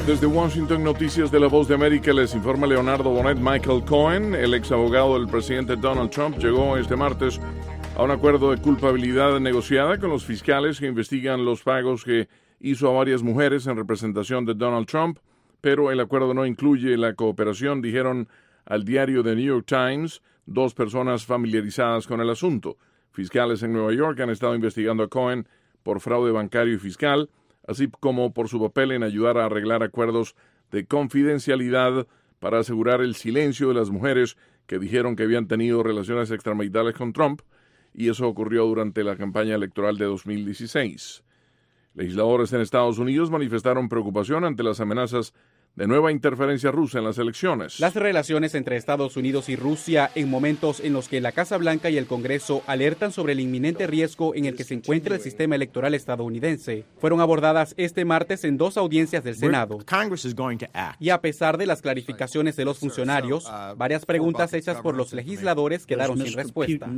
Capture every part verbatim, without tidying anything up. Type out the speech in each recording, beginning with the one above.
Desde Washington, Noticias de La Voz de América, les informa Leonardo Bonet. Michael Cohen, el ex abogado del presidente Donald Trump, llegó este martes a un acuerdo de culpabilidad negociada con los fiscales que investigan los pagos que hizo a varias mujeres en representación de Donald Trump, pero el acuerdo no incluye la cooperación, dijeron al diario The New York Times dos personas familiarizadas con el asunto. Fiscales en Nueva York han estado investigando a Cohen por fraude bancario y fiscal, así como por su papel en ayudar a arreglar acuerdos de confidencialidad para asegurar el silencio de las mujeres que dijeron que habían tenido relaciones extramaritales con Trump, y eso ocurrió durante la campaña electoral de dos mil dieciséis. Legisladores en Estados Unidos manifestaron preocupación ante las amenazas de nueva interferencia rusa en las elecciones. Las relaciones entre Estados Unidos y Rusia en momentos en los que la Casa Blanca y el Congreso alertan sobre el inminente riesgo en el que se encuentra el sistema electoral estadounidense fueron abordadas este martes en dos audiencias del Senado. Y a pesar de las clarificaciones de los funcionarios, varias preguntas hechas por los legisladores quedaron sin respuesta.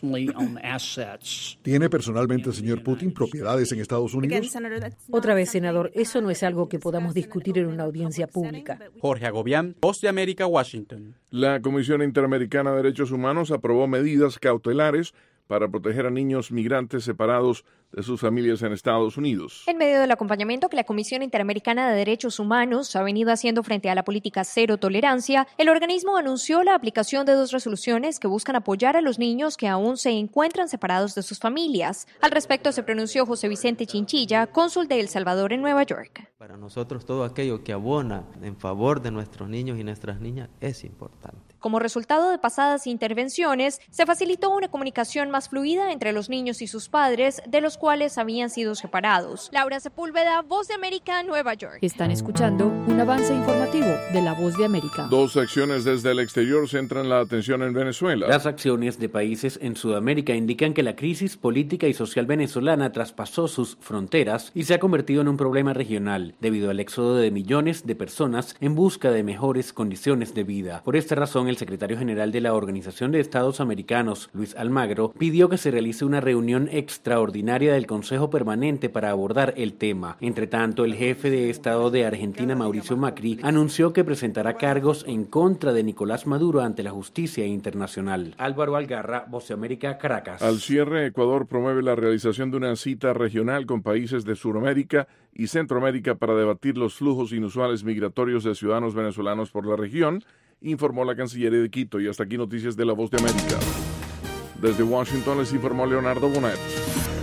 ¿Tiene personalmente el señor Putin propiedades en Estados Unidos? Otra vez, senador, eso no es algo que podamos discutir en una audiencia pública. Jorge Agobián, Voz de América, Washington. La Comisión Interamericana de Derechos Humanos aprobó medidas cautelares para proteger a niños migrantes separados de sus familias en Estados Unidos. En medio del acompañamiento que la Comisión Interamericana de Derechos Humanos ha venido haciendo frente a la política cero tolerancia, el organismo anunció la aplicación de dos resoluciones que buscan apoyar a los niños que aún se encuentran separados de sus familias. Al respecto se pronunció José Vicente Chinchilla, cónsul de El Salvador en Nueva York. Para nosotros todo aquello que abona en favor de nuestros niños y nuestras niñas es importante. Como resultado de pasadas intervenciones, se facilitó una comunicación más fluida entre los niños y sus padres, de los cuales habían sido separados. Laura Sepúlveda, Voz de América, Nueva York. Están escuchando un avance informativo de La Voz de América. Dos acciones desde el exterior centran la atención en Venezuela. Las acciones de países en Sudamérica indican que la crisis política y social venezolana traspasó sus fronteras y se ha convertido en un problema regional, debido al éxodo de millones de personas en busca de mejores condiciones de vida. Por esta razón, el secretario general de la Organización de Estados Americanos, Luis Almagro, pidió que se realice una reunión extraordinaria del Consejo Permanente para abordar el tema. Entre tanto, el jefe de Estado de Argentina, Mauricio Macri, anunció que presentará cargos en contra de Nicolás Maduro ante la justicia internacional. Álvaro Algarra, Voz de América, Caracas. Al cierre, Ecuador promueve la realización de una cita regional con países de Sudamérica y Centroamérica para debatir los flujos inusuales migratorios de ciudadanos venezolanos por la región, informó la Cancillería de Quito. Y hasta aquí noticias de La Voz de América. Desde Washington les informó Leonardo Bonet.